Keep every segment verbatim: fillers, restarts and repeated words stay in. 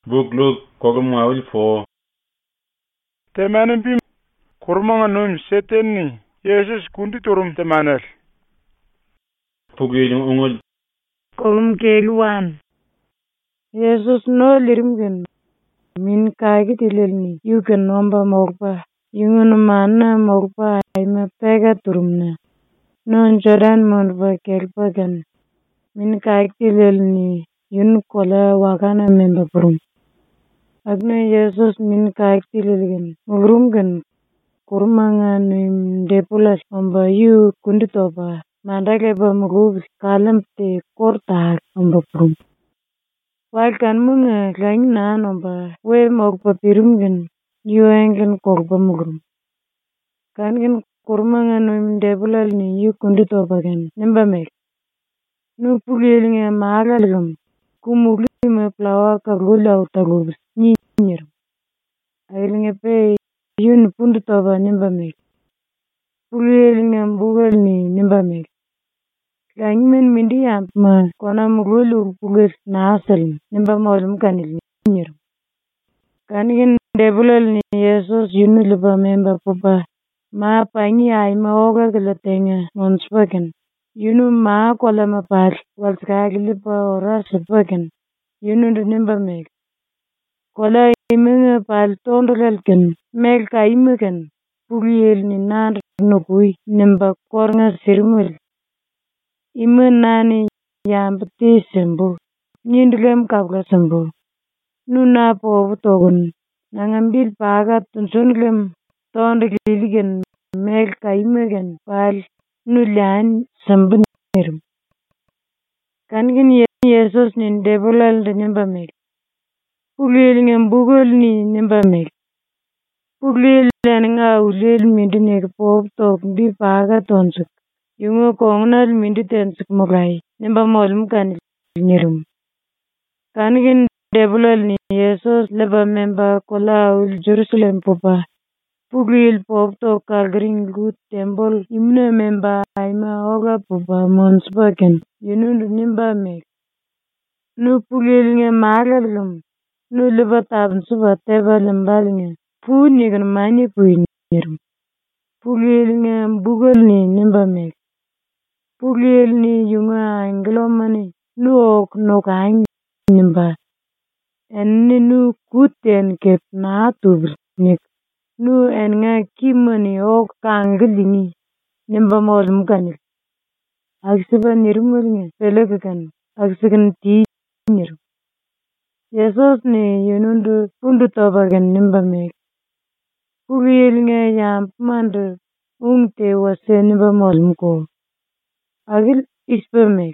Book Luke Kogum Awil for Temanin bim kurmanga num setenni Jesus kundi turum temanel. Pugi Ungul Kolum keluan. Jesus no lirimgen. Min kagi tilelni. You can nomba morpa. Yungun mana morpa aima pega turumna. Non Jordan morpa kelpagan. Min kagi tilelni. Yun kola wakana memba purum. Agna Jesus min kagi tilelgen. Murumgen. Kurmanga nim depulas omba yu kundi toba. Mandake ba mugub kalam te korta omba purum. Wal kan munga lain na nomba we mogpa pirumgen yu engen korba mugrum. Kan gen kurmanga nim depulal ni yu kundi toba gen nimba mek. Nu pugelinga magalgam kumugli me plawa kagula utagubs ni nyirum. Ailinga pe yun pundi toba nimba mek. Pugelinga mbugal ni nimba mek. Lain men mindi ya ma kona mugulu puges na asal nimba molum kanil nyirum. Kan gen depulal ni Jesus yunu liba memba pupa ma pangi ay ma oga galatenga monspaken. Yunu ma kola ma pal wal skagi liba ora sepaken. Yunu nimba mek. Kola imenga pal tondolelken mek ka imeken pugiyel ni nan nukui nimba kornga sirmul. Ima nani yambti sembu. Nyindulem kabla sembu. Nuna po butogun. Nangambil pagat tunsunulem tondo liligen mek ka imeken pal nulian sembu nirum. Kan gen Jesus ni depulal de nimba mek. Pugil ngem bugul ni nimba mek. Pugil nga ulil mindine po tok bi pagat tonsuk. Yungu kongnal mindi tensuk mugai nimba molum kan nyirum. Kan gen depulal ni Jesus leba memba kola ul Jerusalem pupa. Pugil pop to kalgring gut tembol imna memba aima oga pupa monspaken yunundu nimba mek. Nu pugil nge magalgam nu leba tabn suba teba lembalinga pu nigan mani puin nyirum. Pugil nge bugul ni nimba mek. Pugil ni yunga anglomani nu ok nokain nimba. Enni nu kuten kep na tubr nik. Nu enga kimani ok kangelingi nimba molum kanil. Agsiba nirumulnga pelekakan agsigan ti nirum. Jesus ni yunundu pundu tobagan nimba mek. Pugil nge yampmandu ungte wase nimba molum ko. Agil ispa mek.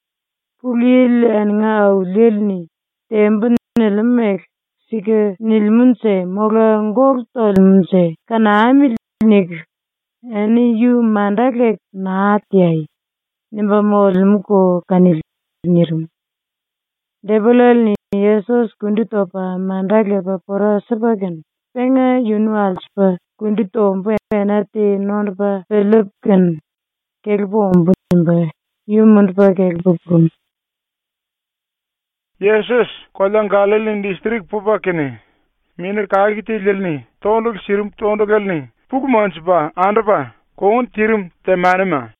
Pugil enga aulil ni tembun nilam mek. Sige nilmunse moga ngor tolmunse. Kana amil nik. Eni yu mandakek naatiay. Nimba molum ko kanil nirum. Depulal ni Jesus kundi topa mandake pa pora sepaken. Penga yunu alspa kundi tompo enati nonpa pelupken. Kelpo ombu nimba. Yu mundpa kelpo prum. Jesus kolang Galilin district pupa kene. Minir kagi tilelni tondol sirum tondogalni. Pugmanspa andapa kon tirum temanima.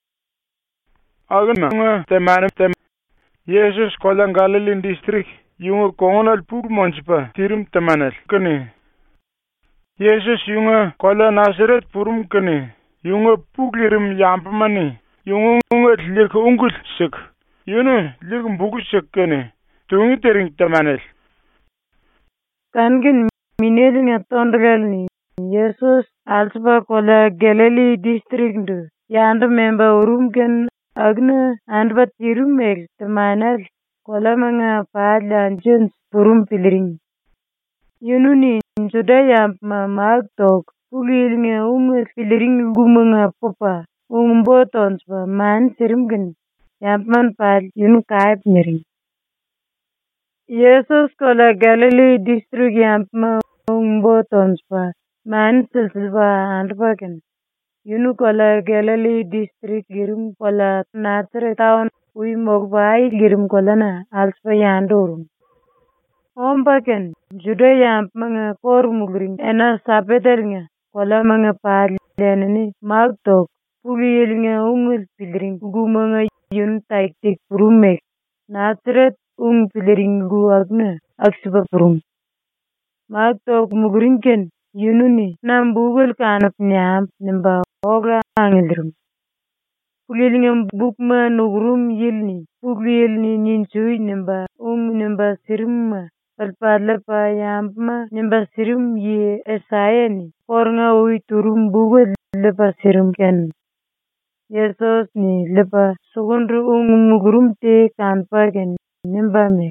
Agna temanima tem. Jesus kolang Galilin district yunga kongal pugmanspa tirum temanel kene. Jesus yunga kola Nazaret purum kene. Yunga puglirum yampamani. Yunga unga lik ungul sik. Yunu lik mbugu sik kene. Tungi tering temanel. Kan gen minelinga tondogal ni Jesus alspa kola Galilee district ndu. Yandu memba urum gen agna andba tirum mek temanel. Kola mga paadlan jens purum piliring. Yunu ni nsuda yampma maagtok. Pugilinga unga piliring gumunga popa. Ungbo tonspa man sirum gen. Yampman paad yunu kaip niring. Jesus kola Galilee district yampma ungbo tonspa man silsilpa andpaken. Yunu kola Galilee district girum kola Nazareth town ui mogba ay girum kola na alspa yandorum. Ombaken, juda yamp mga kor mugring, ena sapeter nga, kola mga palenani, magtok, pulil nga ungul pilring, gu mga yun taiktik purumek, natret ung pilring gu agna, agsipa purum. Magtok mugring ken, yununi, nam bugul kanap nyamp, nimba ogra angilrum. Pulil nga bukma nugrum yilni, pulil ni ninchui nimba, ung nimba sirma. Palpalapa yampma nimba sirum ye esayeni kornga ui turum bugu lepa sirum ken Yesus ni lepa sugundru ung mugurum te kanpa ken nimba mek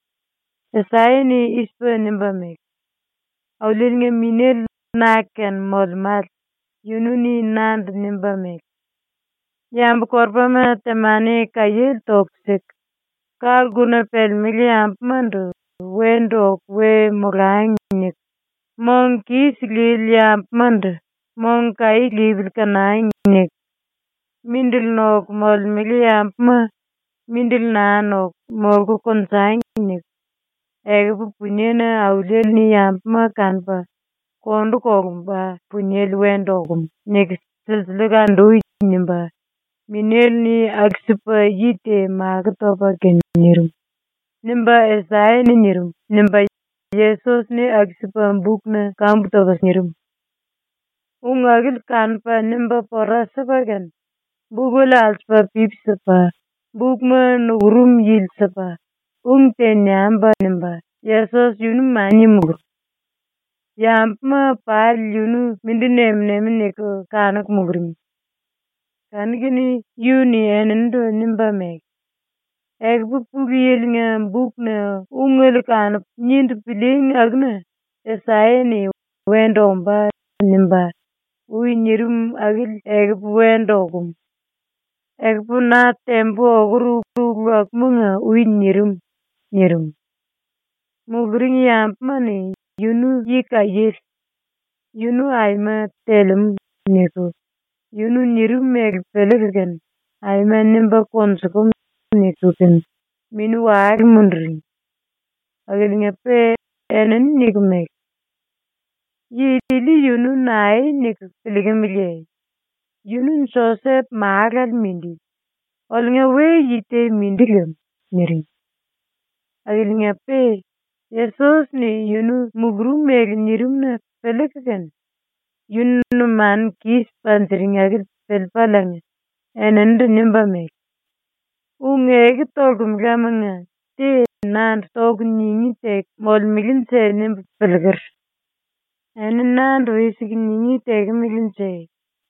esayeni ispa nimba mek aulil nge minel naken molmat yununi nand nimba mek yamb korpa ma temane kayel toksik kar guna pel mili yamp mandu wendok we murangnik mong kis lil yamp mand mong kai libil kanangnik mindil nok mol mili yamp ma mindil na nok mol ko konsangnik ege pu punyena aulel ni yamp ma kanpa kondu kogumba punyel wendogum nek silsilagan doi nimba minel ni agsipa yite magtopa kenyirum nimba esai ni nyirum nimba Yesus ni agsipa bukna kambuto bas nyirum ung agil kanpa nimba pora sabagan bugula alspa pipsapa bukma nugurum yil sapa ung ten yamba nimba Yesus yunu manyi mugur yampa pal yunu mindinem nemneko kanak mugurim kanigini yuni enendo nimba mek Egbu pugil nga bukna ungel kanap nyindu piling agna esayeni wendomba nimba ui nyirum agil egbu wendogum egbu na tempo oguru gulak munga ui nyirum nyirum mugring yamp mani yunu yika yir yunu ayma telum neko yunu nyirum meg pelegen ayma nimba konsukum nikukin minu waag mundrin agil ngepe enen nikumek yili yunu nai nik piligimilye yunu sosep maagal mindi ol nge we yite mindigam nirin agil ngepe Yesus ni yunu mugru meg nyirum na pelegen yunu man kis pantiring agil pelpalang enen nimba meg Unge togum gamanga te nan tog nyingi tek mol milin se nim pelger en nan roisig nyingi tek milin se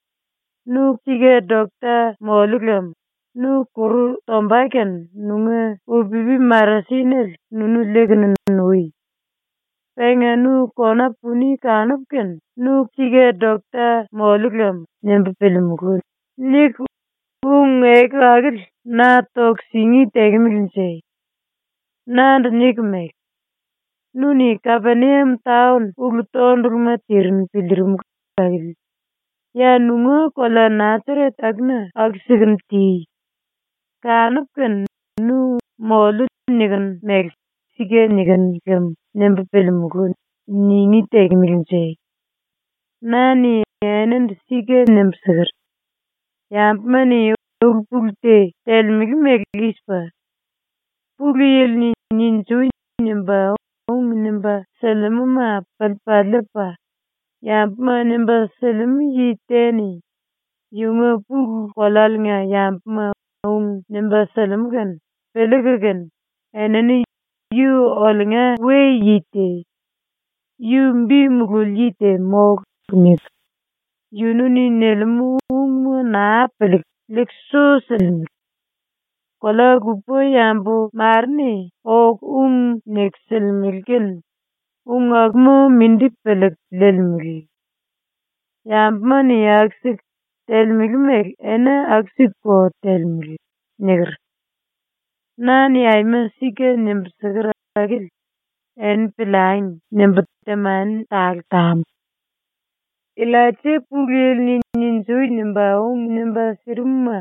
nu kige dokta molugam nu kuru tombaken nunga ubibi marasinel nunu legnan nui penga nu kona puni kanupken nu kige dokta molugam nyembe pelmukul nik unge kagil na tok singi tegmilinse nand nikmek nuni Kapaneam town ugtondruma tirin pilrum kagil ya nunga kola Nazaret agna agsiganti kanupken nu molu nigan meg sige nigan gam nembe pelmukun ningi tegmilinse nani enend sige nemsigar yampmani Pulte tel mig meglispa Pulil ni ninjui nimba ung nimba salamuma palpalapa yampma nimba salam yiteni yunga pug kolal nga yampma ung nimba salam gan pelegagan enani yu ol nga we yite yu mbi mugul yite mog nik yununi nelmu ung na peleg Lekso salim kola gupo yambo marne og um nek salimilken ung agmo mindi peleg lelmil yambma ni aksik telmilmek ena aksik ko telmil negr nani ayma sike nimsagra agil en pilain nimbateman tal tam ilache pugil ni ninjui nimba ung nimba sirumma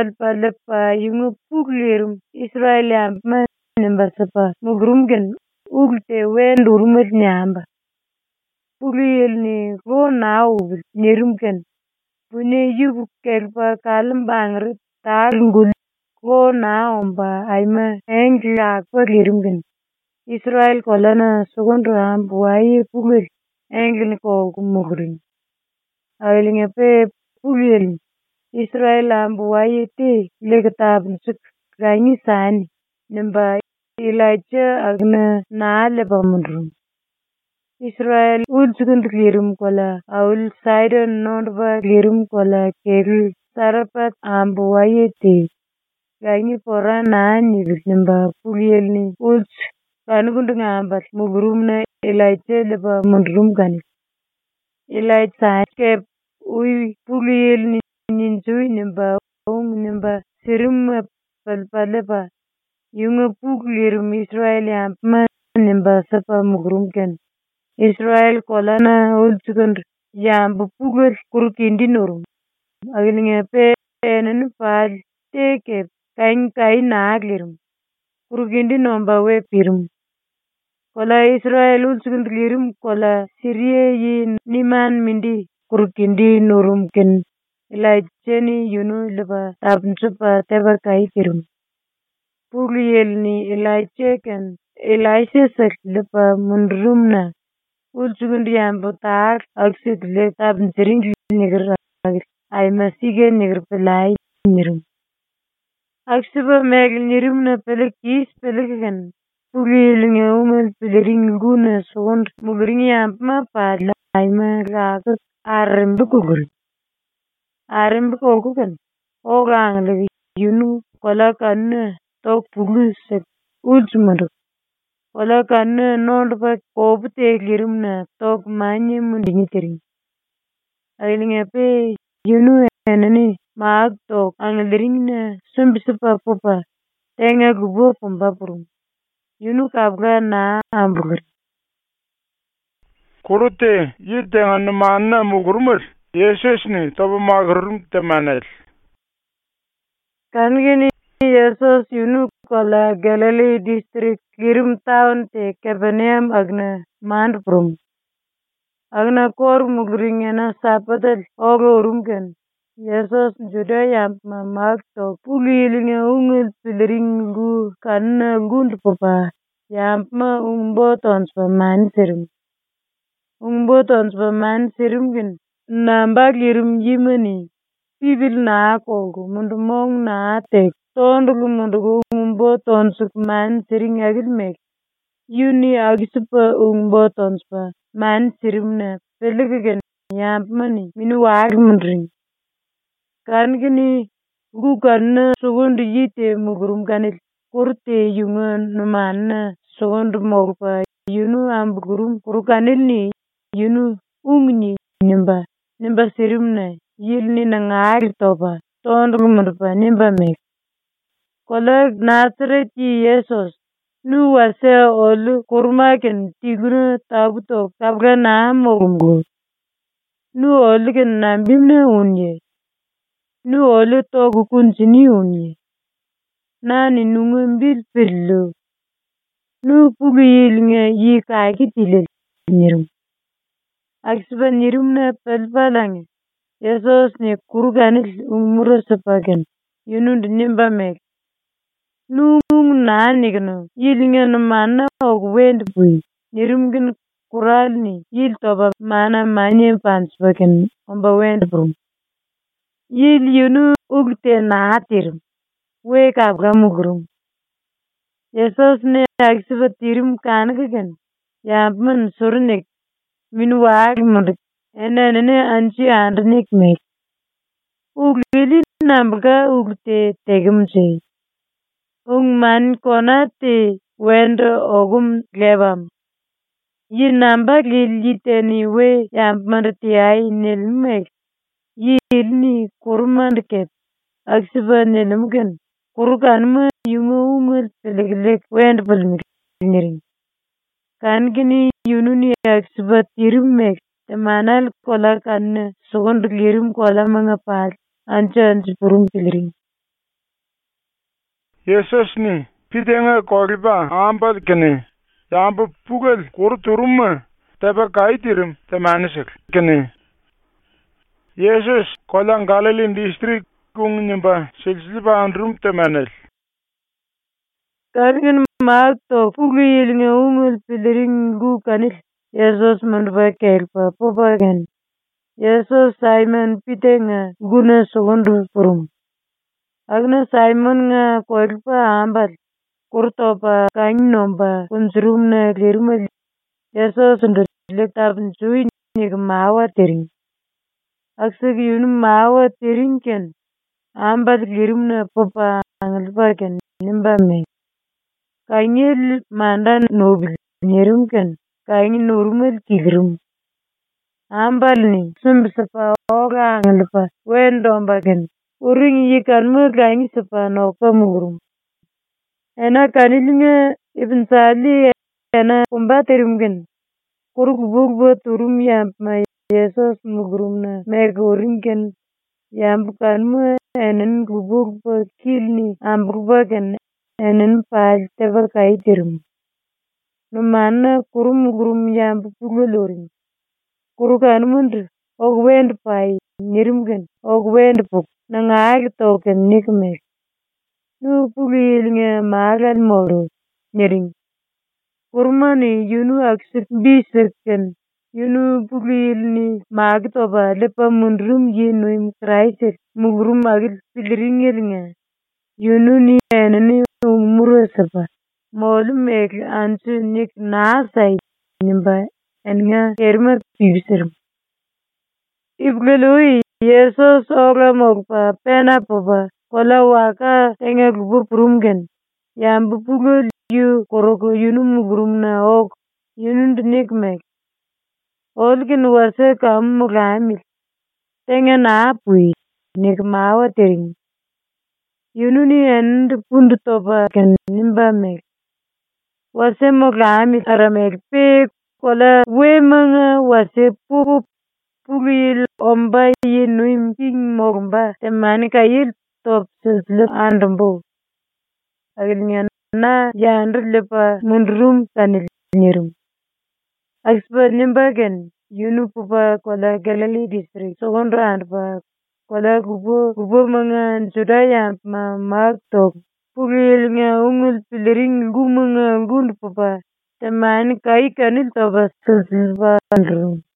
palpalapa yunga puglirum Israel yampma nimba sapa mugrumgen ulte wend urumit nyamba. Puliyel ni ko na ubil nyerimken. Bunye yubu kelpa kalim bangrit tar ngul ko na omba aima engla kwa lirimken. Israel kolana sugondro ambuai puliyel engli ko kumugrin. Ailinge pe puliyel Israel ambuai te legatab nsuk ganyi sani. Nimba Elijah agna na leba mundrum. Israel ul sugund lirim kola aul Sidon nondba lirim kola kegl sarapat ambuai te. Ganyi pora na nibit nimba puliyel ni ul kanugund ngambat mugrum na Elijah leba mundrum gani. Elijah ke ui puliyel ni ninsui nimba ung nimba sirim palpaleba. Yunga puk lirim Israel yampma nimba sapa mugrum ken. Israel kolana ul sugund yambu pugel kurukindi norum. Agilinge pe enenu pal teke kain kain naag lirim. Kurukindi nomba we pirim. Kola Israel ul sugund lirim kola siriye yi niman mindi kurukindi norum ken. Elijah ni yunu leba tabnsupa teba kai pirim. Puliyel ni Elijah ken Elijah sak leba mundrum na. Ul sugund yambu taak aksik le tabnsiring nigir agir. Ay masige nigir pelai nirum. Aksiba megil nirum na pelik kis pelik ken. Puliyel nge umel peliring guna sugund mugring yampma padla ay ma lagak arim bukugul. Arim bukugul ken. Ogang legi yunu kola kanna tok pulu sek ulsumadu. Kola kanna nondba kobute lirim na tok manye mundingi tering. Ailinge pe yunu enani maag tok angaliring na sumbisupa pupa tenga gubo pumbapurum. Yunu kabga na ambugur. Kurute yitenga namana mugurumur. Yesus ni toba magarum temanel. Kangini Yesus yunu kola Galilee district lirim town te Capernaum agna mandprum. Agna kor mugringena sapatal ogo urumken. Yesus juda yampma magto pulilinge ungul piliringu kanna gund papa yampma ungbo tonspa man sirim. Ungbo tonspa man sirim gen. Nambag lirim yimani. Pibil na kogu mundu mong na tek. Tondulu mundu ungbo tonsuk man siring agil mek. Yuni agisupa ungbo tonspa man sirim na peligen yampmani minu wag mundring. Kan gini gu kanna sugundu yite mugurum kanil kurte yunga numanna sugundu mogpa yunu ambugurum kurukanil ni yunu ungni nimba nimba sirim na yil ni nangaagir topa tondulu mundupa nimba mek. Kola Nazaret yi Yesus nu wase olu kurmaken tiguna tabuto kabga na mogumgu. Nu olu ken nambimna unye. Nu olu togu kunsini unye. Nani nunga mbil pillu. Nu pugu yilinga yi kaagi tilil nirum. Aksiba nirum na pelpalange. Yesus ni kuruganil umura sepagen. Yunundu nimba mek. Nu ngung na nigno. Yilinga na mana ogwend bui. Nirum gin kural ni. Yil toba mana manye panspagen. Omba wend brum. Yil yunu ugte na tirum. We kabga mugrum. Yesus ne aksiba tirum kanagagen. Yampman surunik. Minu waag mundik. Ene nene anchi andrik mek. Uglili nambga ugte tegumse. Ung man konate wendo ogum lebam. Yi namba lil yiteni we yampmandati ay nilmek. Yil ni kurmandiket. Aksiba nilmgen. Kurukanma yunga ungul pelegleg wend palmik niring. Kan gini yunu ni aksiba tirumek. Temanal kola kanna sugundu lirim kola mangapal. Ancha ancha purum piliring. Yesus ni pitenga koriba ambal kene Yamba pugel kur turuma teba kaitirim temanisik kene. Jesus kolang Galilee district kung nyamba silsiba andrum temanel. Kargin mato pugil nga ungul piliring gu kanil. Jesus manduba kelpa popagan. Jesus Simon Peter nga guna sogondu purum. Agna Simon nga koilpa ambal. Kurtopa kanyomba kunsurum na liruma. Jesus ndulektab nsui nig mawa tering. Aksag yun mawa tering ken. Ambal lirum na popa angalpa ken nimba me. Kanyil mandan nobil nirum ken. Kanyi normal kigirum. Ambal ni sumbisapa oga angalpa wendomba ken. Uring yikan mo kanyi sapa nopa mugurum. Ena kanilinga ibn sali ena kumbaterum ken. Kuruk bugbo turum yamp ma Jesus mugurum na meg uring ken. Yamp kan mo enen bugbo kilni ambugbo ken. Enen pal teba kaitirum. Numana kurum mugurum yamp pugoloring. Kurukan mundu og wend pai nirum ken. Og wend puk nangaag token nikmek. Nu pugil nga maagal moro niring. Kurmani yunu aksik bisik ken. Yunu pugil ni maag toba lepa mundrum yinuim kraisik. Mugurum agil piliringil nga. Yunu ni enani umuro sapa. Molum ek ansu nik naasay nimba en nga kerma pibisirum. Ibgalui Jesus oga mogpa pena popa. Kola waka tenga gubu purum gen. Yambu pugol yu koroko yunu mugurum na og. Yunu nikmek. Olgin wase kam mugamil. Tenga naapui nik mawa tering. Yunu ni endu pundu topa ken nimba mek. Wase mugamil aramek pe kola we mga wase pupu pugil omba yinuim king mogumba. Temani kayil top sislik andambo. Agil nyan na yandur lepa mundrum kanil nirum. Akspa nimba gen. Yunu pupa kola Galilee district. Sogondu andpa kola gubo gubo mga nsuda yamp ma maag tok. Pugil nga ungul piliring gu mga gundu pupa. Temani kayi kanil toba sislik andrum.